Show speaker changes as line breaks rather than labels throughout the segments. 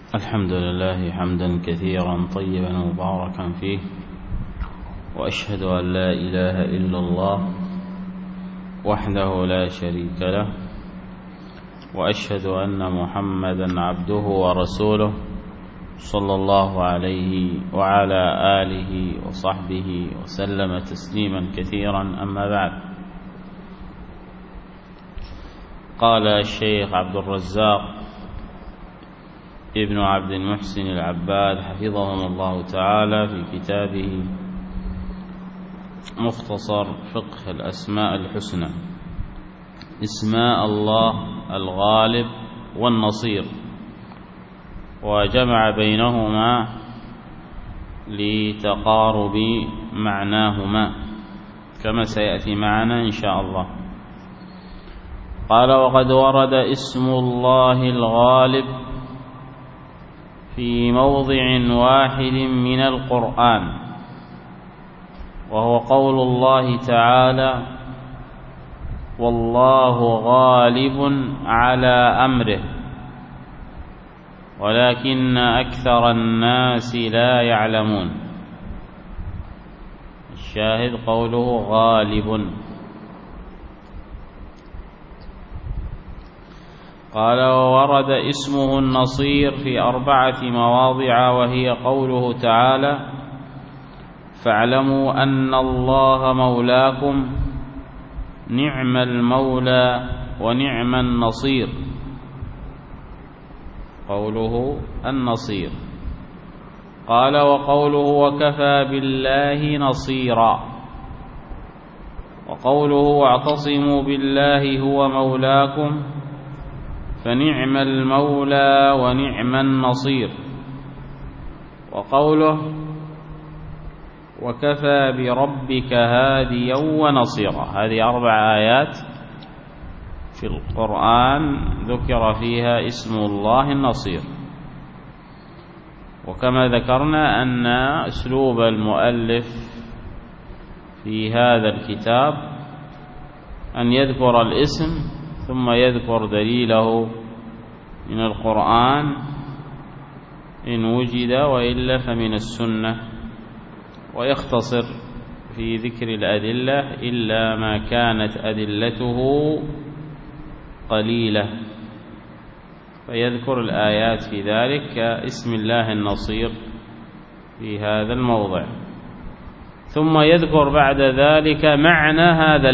الحمد لله حمدا كثيرا طيبا مباركا فيه، وأشهد أن لا إله إلا الله وحده لا شريك له، وأشهد أن محمدا عبده ورسوله صلى الله عليه وعلى آله وصحبه وسلم تسليما كثيرا. أما بعد، قال الشيخ عبد الرزاق ابن عبد المحسن العباد حفظهم الله تعالى في كتابه مختصر فقه الأسماء الحسنى: اسماء الله الغالب والنصير، وجمع بينهما لتقارب معناهما كما سيأتي معنا إن شاء الله. قال: وقد ورد اسم الله الغالب في موضع واحد من القرآن، وهو قول الله تعالى: والله غالب على أمره ولكن أكثر الناس لا يعلمون. الشاهد قوله غالب. قال: وورد اسمه النصير في 4 مواضع، وهي قوله تعالى: فاعلموا أن الله مولاكم نعم المولى ونعم النصير. قوله النصير. قال: وقوله وكفى بالله نصيرا، وقوله واعتصموا بالله هو مولاكم فنعم المولى ونعم النصير. وقوله وكفى بربك هاديا ونصيرا. هذه 4 آيات في القرآن ذكر فيها اسم الله النصير. وكما ذكرنا أن أسلوب المؤلف في هذا الكتاب أن يذكر الاسم ثم يذكر دليله من القرآن إن وجد، وإلا فمن السنة، ويختصر في ذكر الأدلة إلا ما كانت أدلته قليلة، فيذكر الآيات في ذلك كاسم الله النصير في هذا الموضع، ثم يذكر بعد ذلك معنى هذا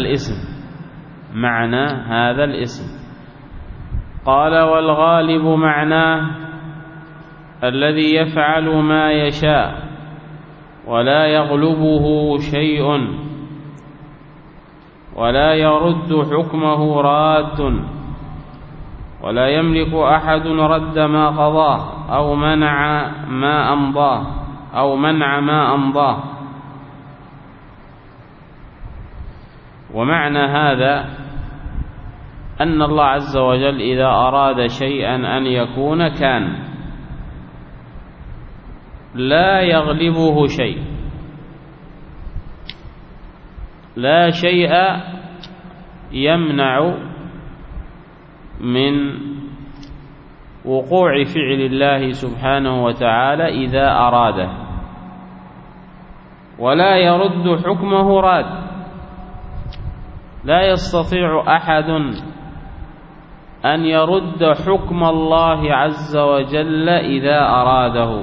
الاسم. قال: والغالب معناه الذي يفعل ما يشاء ولا يغلبه شيء ولا يرد حكمه راد، ولا يملك أحد رد ما قضاه أو منع ما أمضاه. ومعنى هذا أن الله عز وجل إذا أراد شيئا أن يكون كان، لا يغلبه شيء، لا شيء يمنع من وقوع فعل الله سبحانه وتعالى إذا أراده، ولا يرد حكمه راد. لا يستطيع أحد أن يرد حكم الله عز وجل إذا أراده،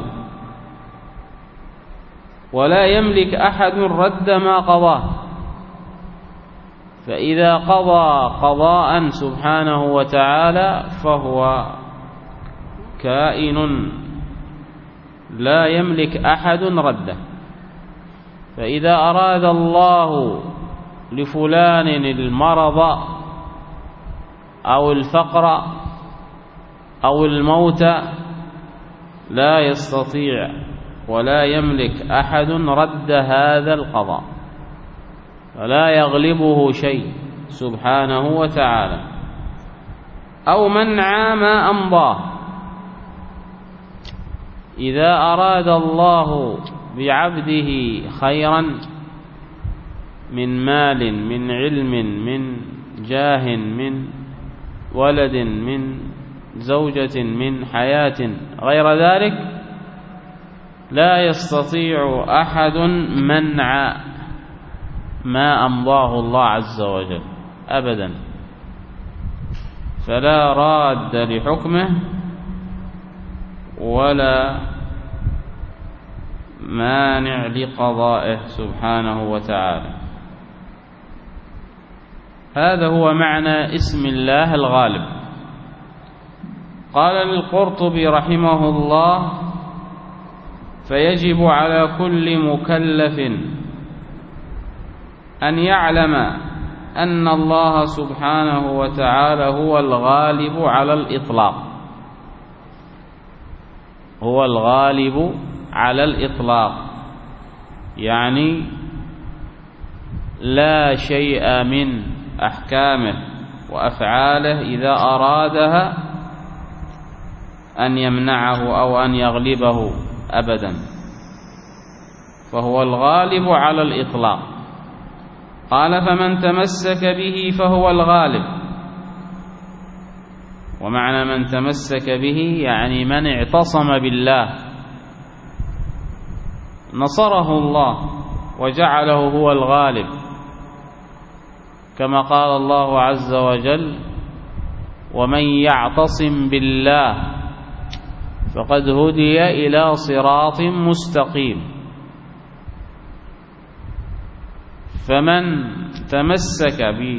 ولا يملك أحد رد ما قضاه. فإذا قضى قضاء سبحانه وتعالى فهو كائن لا يملك أحد رده. فإذا أراد الله لفلان المرض أو الفقر أو الموت، لا يستطيع ولا يملك أحد رد هذا القضاء، فلا يغلبه شيء سبحانه وتعالى. أو منع ما أمضاه. إذا أراد الله بعبده خيرا من مال، من علم، من جاه، من ولد، من زوجة من حياة غير ذلك لا يستطيع أحد منع ما أمضاه الله عز وجل أبدا، فلا راد لحكمه ولا مانع لقضائه سبحانه وتعالى. هذا هو معنى اسم الله الغالب. قال القرطبي رحمه الله: فيجب على كل مكلف أن يعلم أن الله سبحانه وتعالى هو الغالب على الإطلاق، هو الغالب على الإطلاق، يعني لا شيء من أحكامه وأفعاله إذا أرادها أن يمنعه أو أن يغلبه أبدا، فهو الغالب على الإطلاق. قال: فمن تمسك به فهو الغالب. ومعنى من تمسك به يعني من اعتصم بالله نصره الله وجعله هو الغالب، كما قال الله عز وجل: ومن يعتصم بالله فقد هدي إلى صراط مستقيم. فمن تمسك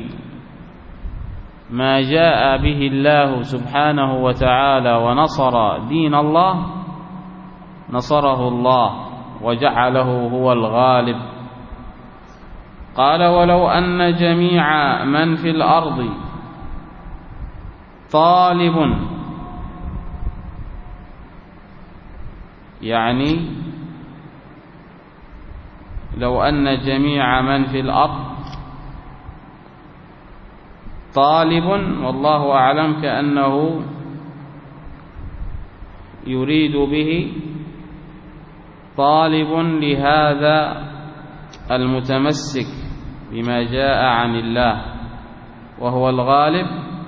بما جاء به الله سبحانه وتعالى ونصر دين الله نصره الله وجعله هو الغالب. قال: ولو أن جميع من في الأرض طالب، يعني لو أن جميع من في الأرض طالب، والله أعلم كأنه يريد به طالب لهذا المتمسك بما جاء عن الله وهو الغالب،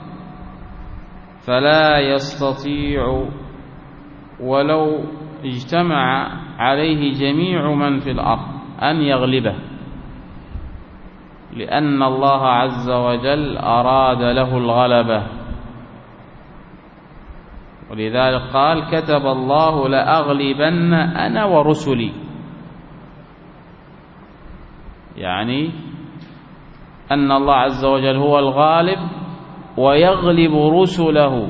فلا يستطيع ولو اجتمع عليه جميع من في الأرض أن يغلبه، لأن الله عز وجل أراد له الغلبة. ولذلك قال: كتب الله لأغلبن أنا ورسلي، يعني أن الله عز وجل هو الغالب ويغلب رسله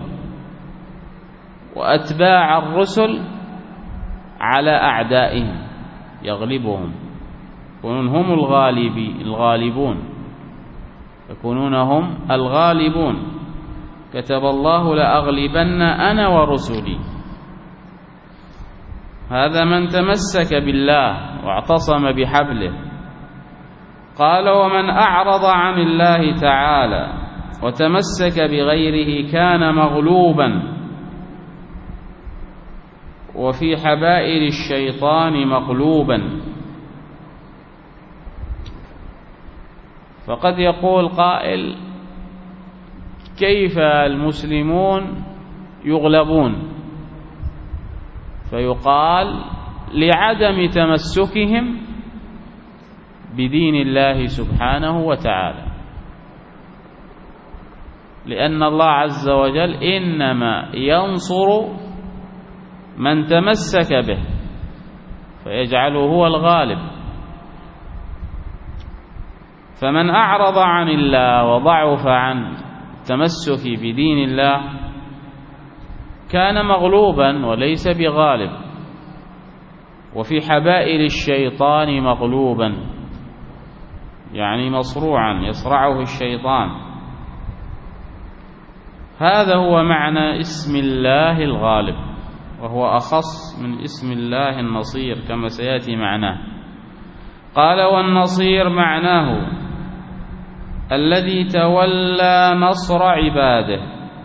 وأتباع الرسل على أعدائهم، يغلبهم، يكونون هم الغالبون، يكونون هم الغالبون. كتب الله لأغلبن أنا ورسلي. هذا من تمسك بالله واعتصم بحبله. قال: ومن أعرض عن الله تعالى وتمسك بغيره كان مغلوبا، وفي حبائل الشيطان مقلوبا. فقد يقول قائل: كيف المسلمون يغلبون؟ فيقال: لعدم تمسكهم بدين الله سبحانه وتعالى، لأن الله عز وجل إنما ينصر من تمسك به فيجعله هو الغالب. فمن أعرض عن الله وضعف عن التمسك بدين الله كان مغلوبا وليس بغالب، وفي حبائل الشيطان مغلوبا، يعني مصروعا يصرعه الشيطان. هذا هو معنى اسم الله الغالب، وهو أخص من اسم الله النصير كما سيأتي معناه. قال: والنصير معناه الذي تولى نصر عباده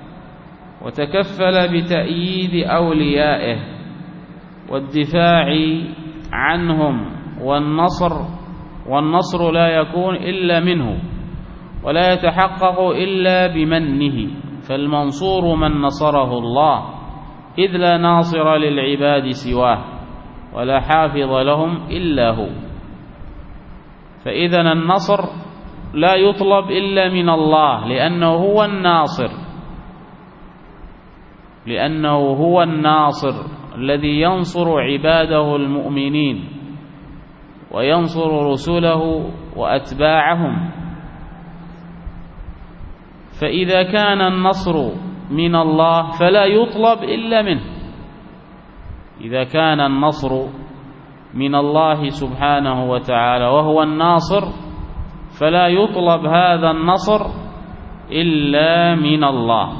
وتكفل بتأييد أوليائه والدفاع عنهم، والنصر لا يكون إلا منه ولا يتحقق إلا بمنه فالمنصور من نصره الله، إذ لا ناصر للعباد سواه ولا حافظ لهم إلا هو. فإذا النصر لا يطلب إلا من الله، لأنه هو الناصر الذي ينصر عباده المؤمنين وينصر رسله وأتباعهم. فإذا كان النصر من الله فلا يطلب إلا منه. إذا كان النصر من الله سبحانه وتعالى وهو الناصر فلا يطلب هذا النصر إلا من الله،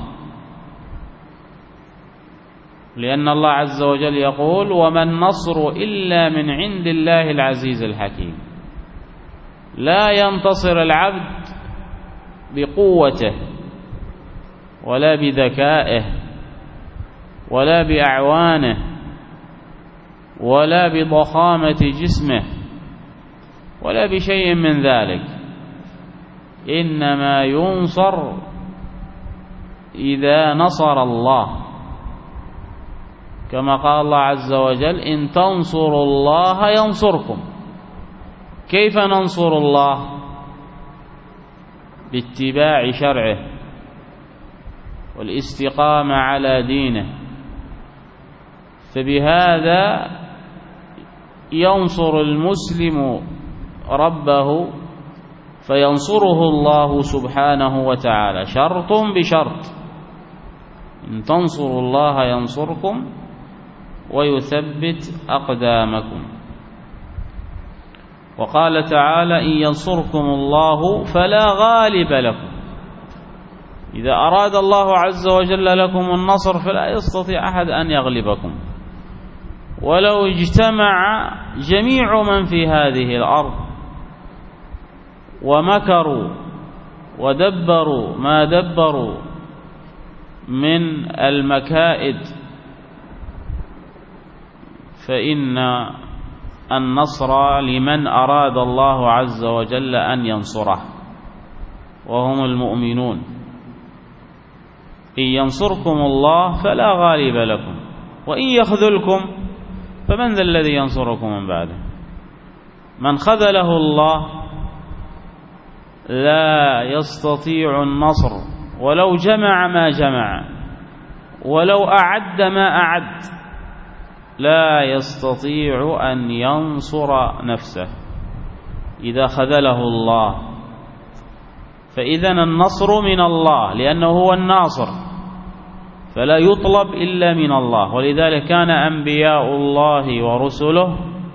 لأن الله عز وجل يقول: وما النصر إلا من عند الله العزيز الحكيم. لا ينتصر العبد بقوته ولا بذكائه ولا بأعوانه ولا بضخامة جسمه ولا بشيء من ذلك، إنما ينصر إذا نصر الله، كما قال الله عز وجل: إن تنصروا الله ينصركم. كيف ننصر الله؟ باتباع شرعه والاستقامة على دينه. فبهذا ينصر المسلم ربه فينصره الله سبحانه وتعالى، شرط بشرط: إن تنصروا الله ينصركم ويثبت أقدامكم. وقال تعالى: إن ينصركم الله فلا غالب لكم. إذا أراد الله عز وجل لكم النصر فلا يستطيع أحد أن يغلبكم، ولو اجتمع جميع من في هذه الأرض ومكروا ودبروا ما دبروا من المكائد فإن النصر لمن أراد الله عز وجل أن ينصره، وهم المؤمنون. إن ينصركم الله فلا غالب لكم وإن يخذلكم فمن ذا الذي ينصركم من بعده. من خذله الله لا يستطيع النصر، ولو جمع ما جمع ولو أعد ما أعد لا يستطيع أن ينصر نفسه إذا خذله الله. فإذا النصر من الله لأنه هو الناصر، فلا يطلب إلا من الله. ولذلك كان أنبياء الله ورسله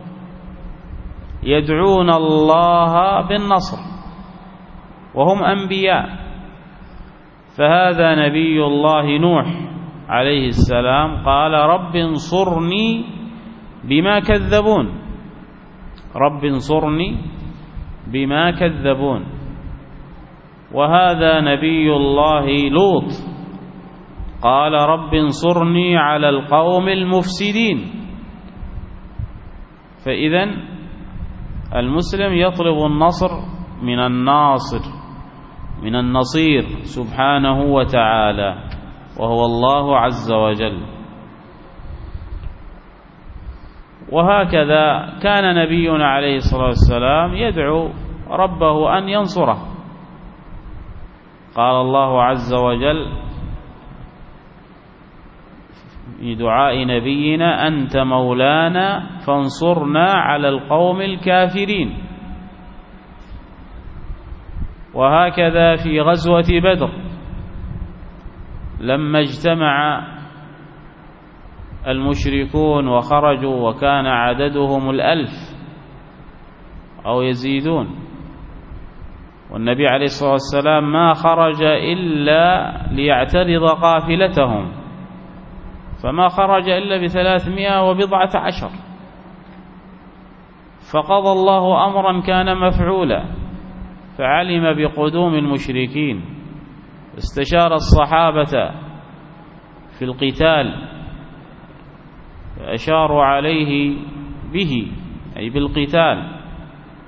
يدعون الله بالنصر وهم أنبياء. فهذا نبي الله نوح عليه السلام قال: رب انصرني بما كذبون، رب انصرني بما كذبون. وهذا نبي الله لوط قال: رب انصرني على القوم المفسدين. فإذن المسلم يطلب النصر من الناصر، من النصير سبحانه وتعالى، وهو الله عز وجل. وهكذا كان نبينا عليه الصلاة والسلام يدعو ربه أن ينصره. قال الله عز وجل في دعاء نبينا: أنت مولانا فانصرنا على القوم الكافرين. وهكذا في غزوة بدر لما اجتمع المشركون وخرجوا وكان عددهم 1000 أو يزيدون، والنبي عليه الصلاة والسلام ما خرج إلا ليعترض قافلتهم، فما خرج إلا ب314. فقضى الله أمرا كان مفعولا، فعلم بقدوم المشركين، استشار الصحابة في القتال فأشاروا عليه به أي بالقتال،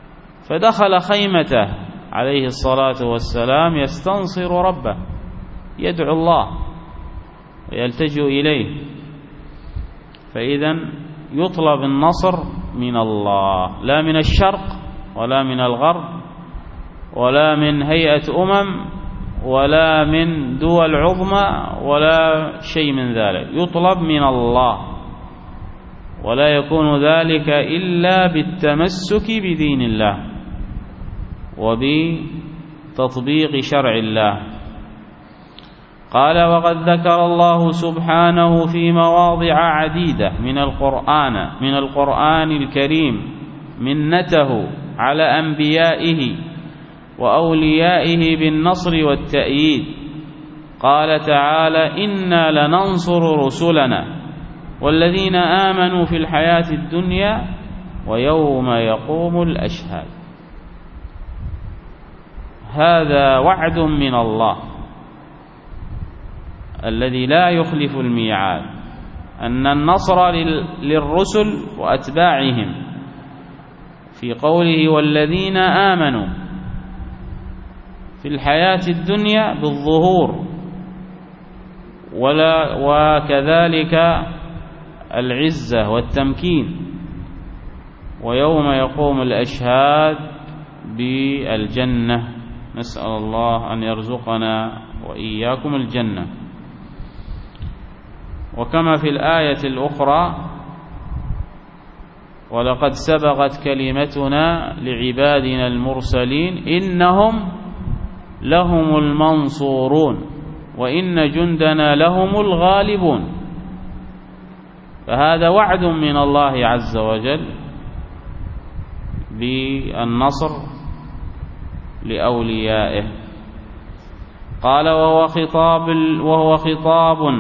فدخل خيمته عليه الصلاة والسلام يستنصر ربه، يدعو الله ويلتجئ إليه. فإذا يطلب النصر من الله، لا من الشرق ولا من الغرب ولا من هيئة ولا من دول عظمى ولا شيء من ذلك، يطلب من الله، ولا يكون ذلك إلا بالتمسك بدين الله وبتطبيق شرع الله. قال: وقد ذكر الله سبحانه في مواضع عديدة من القرآن الكريم منته على أنبيائه وأوليائه بالنصر والتأييد. قال تعالى: إنا لننصر رسلنا والذين آمنوا في الحياة الدنيا ويوم يقوم الأشهاد. هذا وعد من الله الذي لا يخلف الميعاد، أن النصر للرسل وأتباعهم في قوله: والذين آمنوا في الحياة الدنيا بالظهور، وكذلك العزة والتمكين، ويوم يقوم الأشهاد بالجنة. نسأل الله أن يرزقنا وإياكم الجنة. وكما في الآية الأخرى: ولقد سبقت كلمتنا لعبادنا المرسلين إنهم لهم المنصورون وإن جندنا لهم الغالبون. فهذا وعد من الله عز وجل بالنصر لأوليائه. قال: وهو خطاب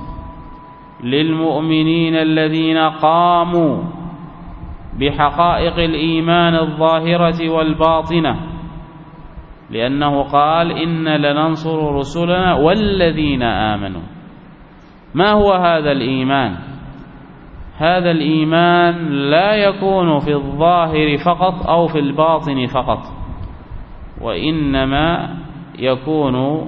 للمؤمنين الذين قاموا بحقائق الإيمان الظاهرة والباطنة، لأنه قال: إن لننصر رسلنا والذين آمنوا. ما هو هذا الإيمان؟ هذا الإيمان لا يكون في الظاهر فقط أو في الباطن فقط، وإنما يكون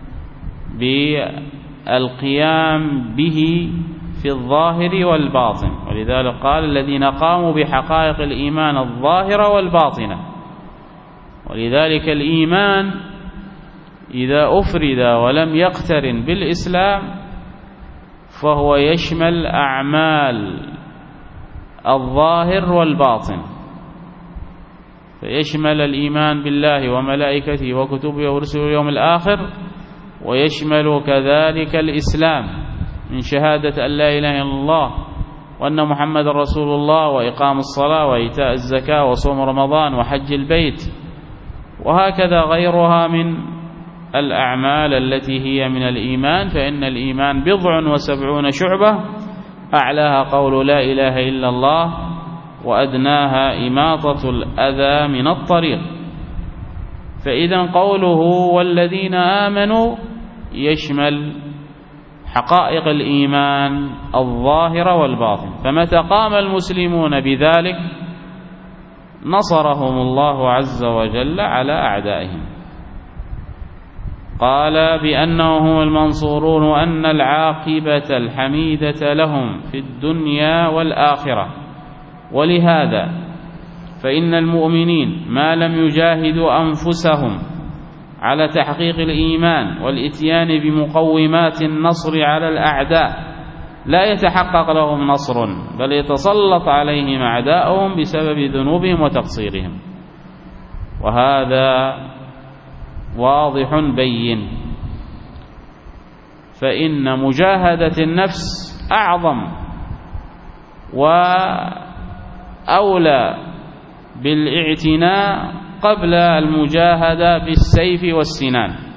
بالقيام به في الظاهر والباطن. ولذلك قال: الذين قاموا بحقائق الإيمان الظاهرة والباطنة. ولذلك الإيمان إذا أفرد ولم يقترن بالإسلام فهو يشمل أعمال الظاهر والباطن، فيشمل الإيمان بالله وملائكته وكتبه ورسله واليوم الآخر، ويشمل كذلك الإسلام من شهادة أن لا إله إلا الله وأن محمد رسول الله وإقام الصلاة وإيتاء الزكاة وصوم رمضان وحج البيت، وهكذا غيرها من الأعمال التي هي من الإيمان. فإن الإيمان 70 شعبة، أعلاها قول لا إله إلا الله، وأدناها إماطة الأذى من الطريق. فإذا قوله والذين آمنوا يشمل حقائق الإيمان الظاهرة والباطن. فمتى قام المسلمون بذلك نصرهم الله عز وجل على أعدائهم. قال: بأنهم هم المنصورون وأن العاقبة الحميدة لهم في الدنيا والآخرة. ولهذا فإن المؤمنين ما لم يجاهدوا أنفسهم على تحقيق الإيمان والإتيان بمقومات النصر على الأعداء لا يتحقق لهم نصر، بل يتسلط عليهم أعداؤهم بسبب ذنوبهم وتقصيرهم. وهذا واضح بين. فإن مجاهدة النفس أعظم وأولى بالاعتناء قبل المجاهدة بالسيف والسنان.